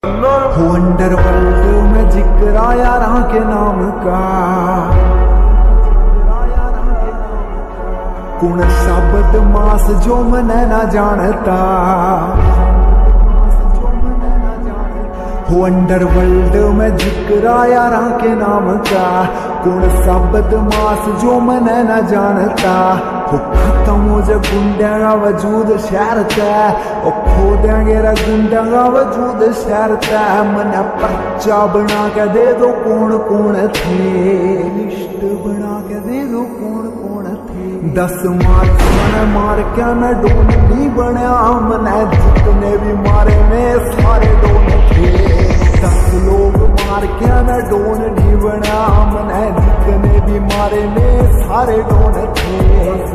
हो अंडरवर्ल्ड में जिक्र आया राह के नाम का, कौन सा बदमाश जो मने ना जानता। हो अंडरवर्ल्ड में जिक्र आया राह के नाम का, कौन सा बदमाश जो मने ना जानता। हो खत्म हो जा गुंडा का वजूद शहरता, ओ खो देंगे रा गुंडा का वजूद शहरता। मना पर्चा बना के दे दो कौन कौन थे, लिस्ट बना के दे दो कौन कौन थे। 10 मार्च मैंने मार क्या मैं डोन नहीं बनया, मैंने जितने भी मारे में सारे डोन थे। 10 लोग मार क्या मैं डोन नहीं बना, मैंने जितने भी मारे में सारे डोन थे।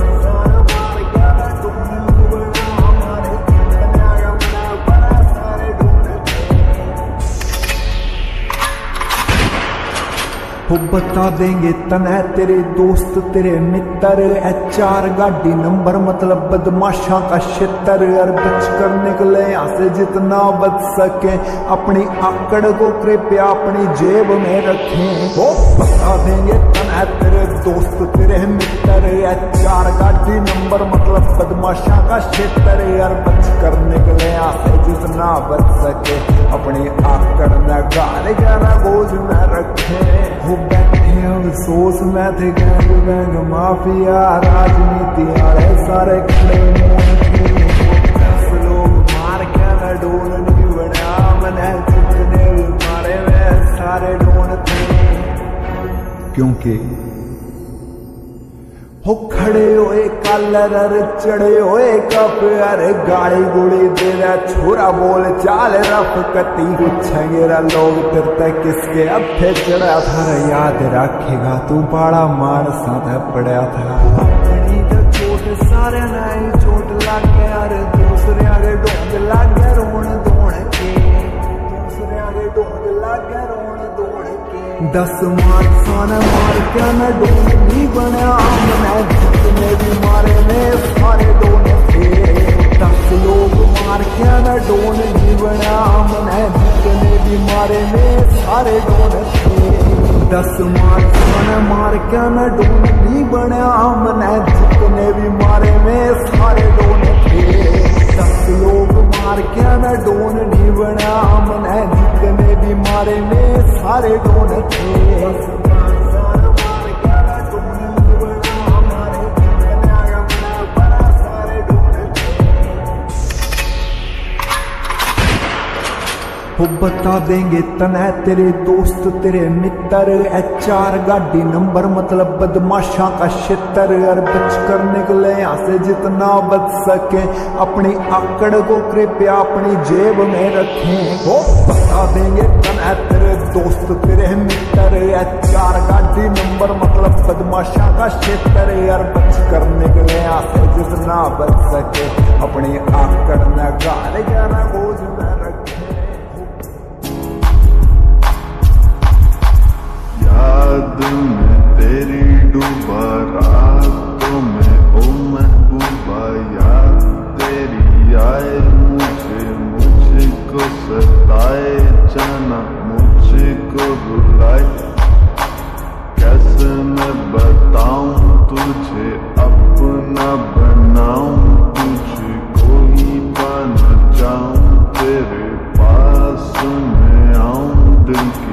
वो बता देंगे तने तेरे दोस्त तेरे मित्र, HR गाड़ी नंबर मतलब बदमाशा का क्षेत्र। और बच कर निकले यहाँ से जितना बच सके, अपनी आकड़ को कृपया अपनी जेब में रखें। वो बता देंगे तने तेरे दोस्त तेरे मित्र, HR गाड़ी नंबर मतलब बदमाशा का क्षेत्र। और बच कर निकले यहाँ से जितना बच सके, अपनी आकड़ में गाल ग्यारह बोझ में रखें। बैठे अफसोस में थे गैंग वैंग माफिया, राजनीति वाले सारे खड़े थे। 10 लोग मार के मैं डोन नहीं बना, मैंने जितने भी मारे में सारे डोन थे। क्योंकि हो खड़े होए कलर चढ़े होए कप, अरे गाड़ी गुड़ी दे रहा छोरा बोल चाल रफ कती। पूछेंगे लोग तेरे किसके अथे चढ़ा था, याद रखेगा तू बड़ा मानसा था पड़ा था। अपनी तो चोट सारे नहीं चोट लग गया, अरे दूसरे आगे डोंग लग गया रोन दौड़ के, दूसरे आगे डोंग लग गया रोन दौड़ के। 10 मार्च मार क्या मैं डोन नहीं बना, मैं जितने भी मारे में सारे डोन थे। 10 लोग मार क्या मैं डोन नहीं बना, मैं जितने भी मारे में सारे डोन थे। 10 मार्च मार क्या मैं डोन नहीं बना, मैं जितने भी मारे में सारे डोन थे। 10 लोग मार क्या मैं डोन नहीं बना, मैं जितने भी मारे में सारे डोन थे। वो बता देंगे तने तेरे दोस्त तेरे मित्र, HR गाड़ी नंबर मतलब बदमाशा का क्षेत्र। और बच कर निकले यहाँ से जितना बच सके, अपनी आकड़ को कृपया अपनी जेब में रखें। वो बता देंगे तने तेरे दोस्त तेरे मित्र, HR गाड़ी नंबर मतलब बदमाशा का क्षेत्र। और बच कर निकले यहाँ से जितना बच सके, अपनी आकड़ में गाल ग्यारह बोझ में रखें। याद में तेरी डूबा रातों में ओ महबूबा, याद तेरी आए मुझे, मुझको सताए जाना मुझको रुलाए। कैसे मैं बताऊं तुझे अपना बनाऊं, तुझको ही बन जाऊं, तेरे पास में आऊं दिल के